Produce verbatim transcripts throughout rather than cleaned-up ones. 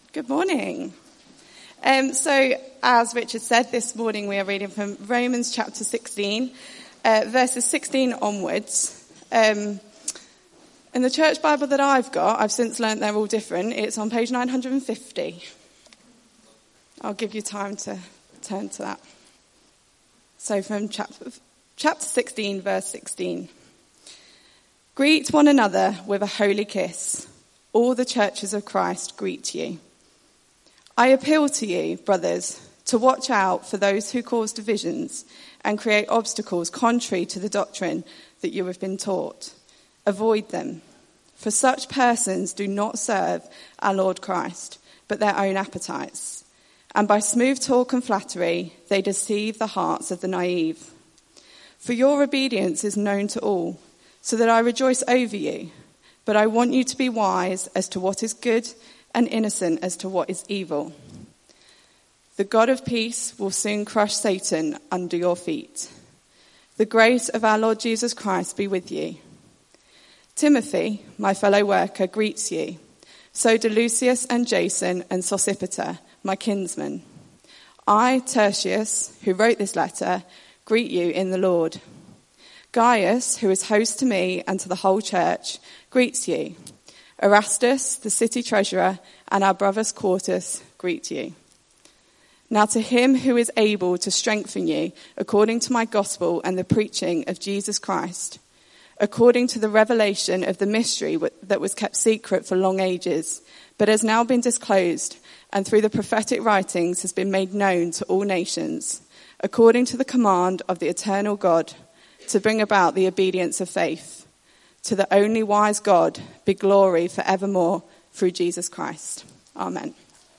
Good morning. Um, so, as Richard said, this morning we are reading from Romans chapter sixteen, uh, verses sixteen onwards. Um, in the church Bible that I've got, I've since learnt they're all different. It's on page nine hundred fifty. I'll give you time to turn to that. So, from chapter, chapter sixteen, verse sixteen. Greet one another with a holy kiss. All the churches of Christ greet you. I appeal to you, brothers, to watch out for those who cause divisions and create obstacles contrary to the doctrine that you have been taught. Avoid them, for such persons do not serve our Lord Christ, but their own appetites. And by smooth talk and flattery, they deceive the hearts of the naive. For your obedience is known to all, so that I rejoice over you. But I want you to be wise as to what is good and innocent as to what is evil. The God of peace will soon crush Satan under your feet. The grace of our Lord Jesus Christ be with you. Timothy, my fellow worker, greets you. So do Lucius and Jason and Sosipater, my kinsmen. I, Tertius, who wrote this letter, greet you in the Lord. Gaius, who is host to me and to the whole church, greets you. Erastus, the city treasurer, and our brother Quartus greet you. Now to him who is able to strengthen you according to my gospel and the preaching of Jesus Christ, according to the revelation of the mystery that was kept secret for long ages, but has now been disclosed, and through the prophetic writings has been made known to all nations, according to the command of the eternal God, to bring about the obedience of faith. To the only wise God be glory forevermore through Jesus Christ. Amen.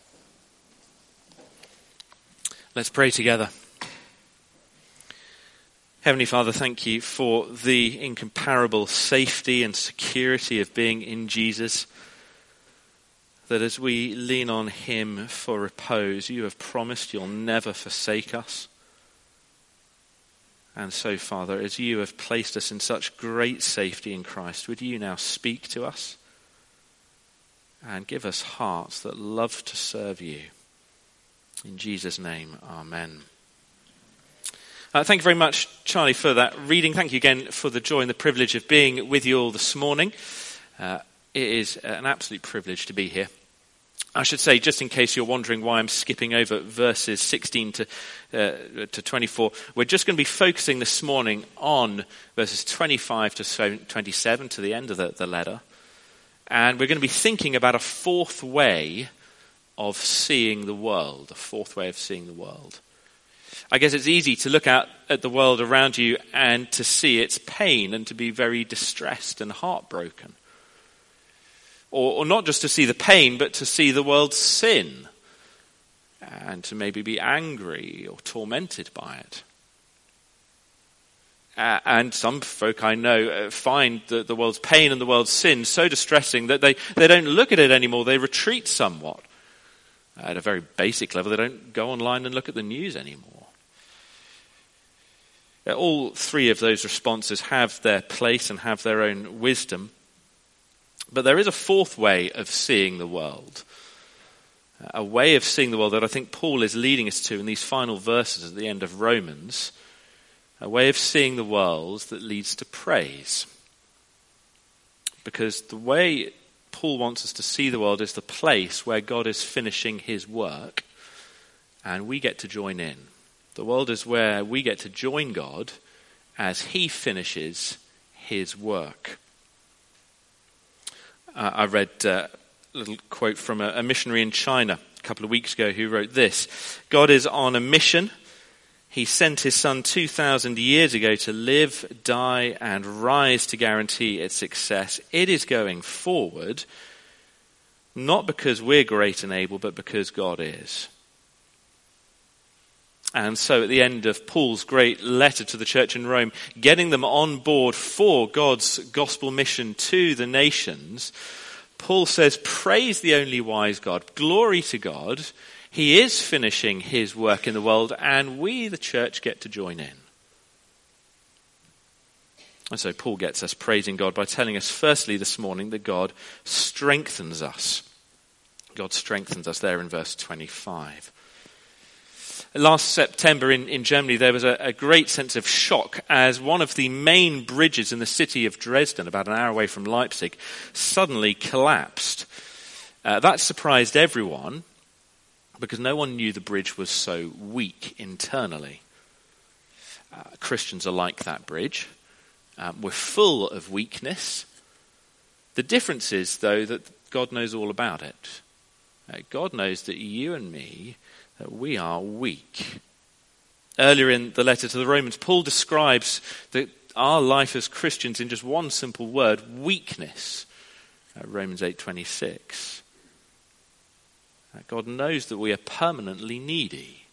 Let's pray together. Heavenly Father, thank you for the incomparable safety and security of being in Jesus. That as we lean on him for repose, you have promised you'll never forsake us. And so, Father, as you have placed us in such great safety in Christ, would you now speak to us and give us hearts that love to serve you. In Jesus' name, amen. Uh, thank you very much, Charlie, for that reading. Thank you again for the joy and the privilege of being with you all this morning. Uh, it is an absolute privilege to be here. I should say, just in case you're wondering why I'm skipping over verses sixteen to uh, to twenty-four, we're just going to be focusing this morning on verses twenty-five to twenty-seven, to the end of the, the letter. And we're going to be thinking about a fourth way of seeing the world, a fourth way of seeing the world. I guess it's easy to look out at the world around you and to see its pain and to be very distressed and heartbroken. Or, or not just to see the pain, but to see the world's sin and to maybe be angry or tormented by it. Uh, and some folk I know uh, find the, the world's pain and the world's sin so distressing that they, they don't look at it anymore. They retreat somewhat. At a very basic level, they don't go online and look at the news anymore. Uh, all three of those responses have their place and have their own wisdom. But there is a fourth way of seeing the world. A way of seeing the world that I think Paul is leading us to in these final verses at the end of Romans. A way of seeing the world that leads to praise. Because the way Paul wants us to see the world is the place where God is finishing his work and we get to join in. The world is where we get to join God as he finishes his work. Uh, I read uh, a little quote from a, a missionary in China a couple of weeks ago who wrote this: God is on a mission. He sent his son two thousand years ago to live, die, and rise to guarantee its success. It is going forward, not because we're great and able, but because God is. And so at the end of Paul's great letter to the church in Rome, getting them on board for God's gospel mission to the nations, Paul says, praise the only wise God, glory to God. He is finishing his work in the world, and we, the church, get to join in. And so Paul gets us praising God by telling us firstly this morning that God strengthens us. God strengthens us there in verse twenty-five. Last September in, in Germany, there was a, a great sense of shock as one of the main bridges in the city of Dresden, about an hour away from Leipzig, suddenly collapsed. Uh, that surprised everyone because no one knew the bridge was so weak internally. Uh, Christians are like that bridge. Um, we're full of weakness. The difference is, though, that God knows all about it. Uh, God knows that you and me, that we are weak. Earlier in the letter to the Romans, Paul describes the, our life as Christians in just one simple word, weakness. Uh, Romans eight twenty-six. Uh, God knows that we are permanently needy.